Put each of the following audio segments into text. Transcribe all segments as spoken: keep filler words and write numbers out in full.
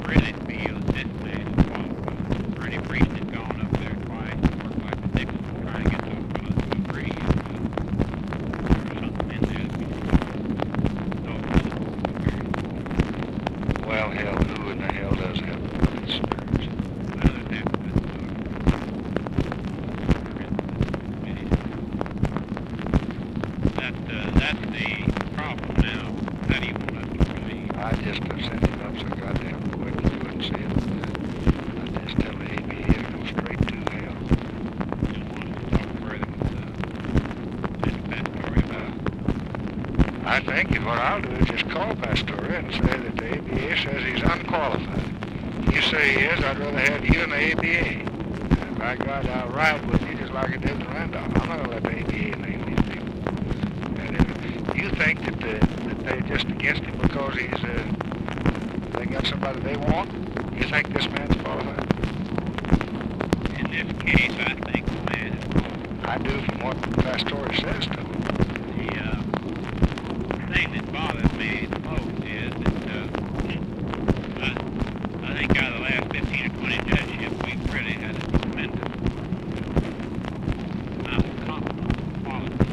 really feel that this man is qualified. Bernie Priest had gone up there twice, worked like a Dixon, trying to get those fellows to agree. And, uh, there was something in there that we thought was very. Well, hell, who in the hell does have puppet spirits? Well, it happened with, uh, that, uh, that's the problem now. How do you want us to proceed? I just have sent it up so goddamn quick you wouldn't see it. I just tell the A B A to go straight to hell. You don't want us to talk further with, uh, this Pastoria about it? I think that what I'll do is just call Pastoria and say that the A B A says he's unqualified. If you say he is, I'd rather have you and the A B A. And by God, I'll ride with you just like I did with Randolph. I'm not going to let the A B A name these people. And if you think that, the, that they're just against him because he's, uh, they got somebody they want, you think this man's qualified? In this case, I think the man is qualified. I do from what Pastoria says to him. The uh, thing that bothers me the most is that uh, I, I think out of the last fifteen or twenty judgeships, we've really had a tremendous amount of competent quality.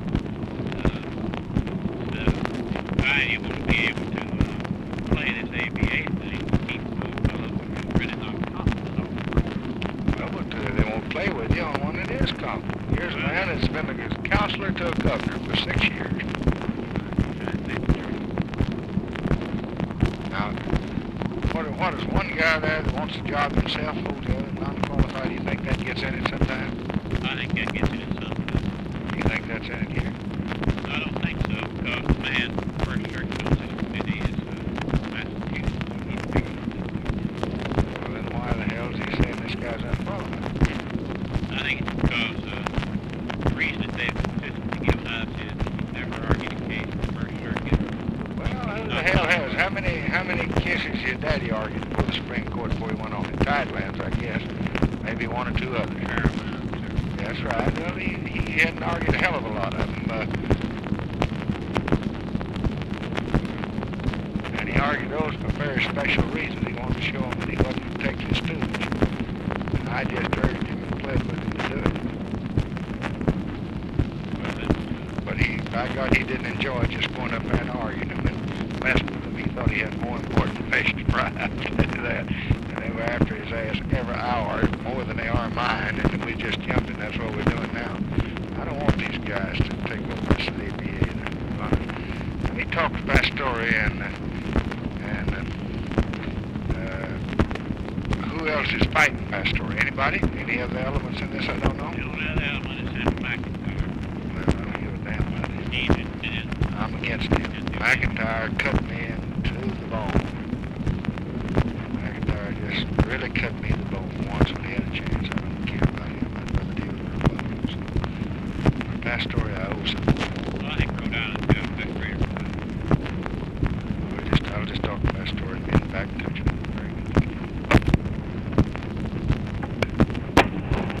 Uh, the guy able to be able to uh, play this A B A thing, keep those fellows who really not competent off. Well, but uh, they won't play with you on one that is competent. Here's a man that's been a counselor to a governor for six years. Now, what, what is one guy there that wants a job himself, who's the other non-qualified? Do you think that gets in it sometime? I think that gets it in something. Do you think that's in it here? I don't think so, because the man first searched on this committee is uh, Massachusetts. He's big enough. Well, then why the hell is he saying this guy's unqualified? I think it's because uh, the reason that they've consistently given us is he's never argued a case in the first circuit. Well, who the hell has? How many how many cases your daddy argued before the Supreme Court before he went on in Tidelands, I guess? Maybe one or two others. That's right. Well, he, he hadn't argued a hell of a lot of them. Uh, and he argued those for very special reasons. He wanted to show them that he wasn't Texas stooge. And I just urged him and pled with him to do it. Well, then, But he, by God, he didn't enjoy just going up there and arguing them and messing with them. He thought he had more important fish to fry. I'll tell you that. And they were after his ass every hour more than they are mine. And we just jumped, and that's what we're doing now. I don't want these guys to take over this A B A. And he talked to Pastoria and, and uh, who else is fighting Pastoria? Anybody? Any other elements in this I don't know? the only other element is Senator McIntyre. Well, I don't give a damn about it. He's in, in, I'm against him. McIntyre cut me into the bone. McIntyre just really cut me